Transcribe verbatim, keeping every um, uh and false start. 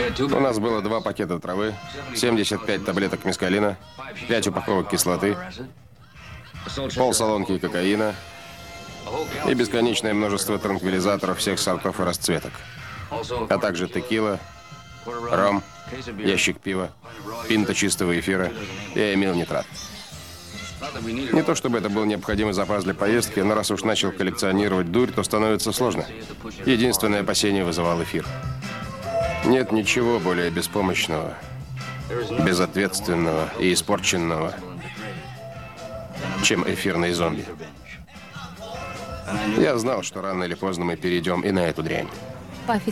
У нас было два пакета травы, семьдесят пять таблеток мескалина, пять упаковок кислоты, полсалонки кокаина и бесконечное множество транквилизаторов всех сортов и расцветок, а также текила, ром, ящик пива, пинта чистого эфира и амилнитрат. Не то чтобы это был необходимый запас для поездки, но раз уж начал коллекционировать дурь, то становится сложно. Единственное опасение вызывал эфир. Нет ничего более беспомощного, безответственного и испорченного, чем эфирные зомби. Я знал, что рано или поздно мы перейдем и на эту дрянь.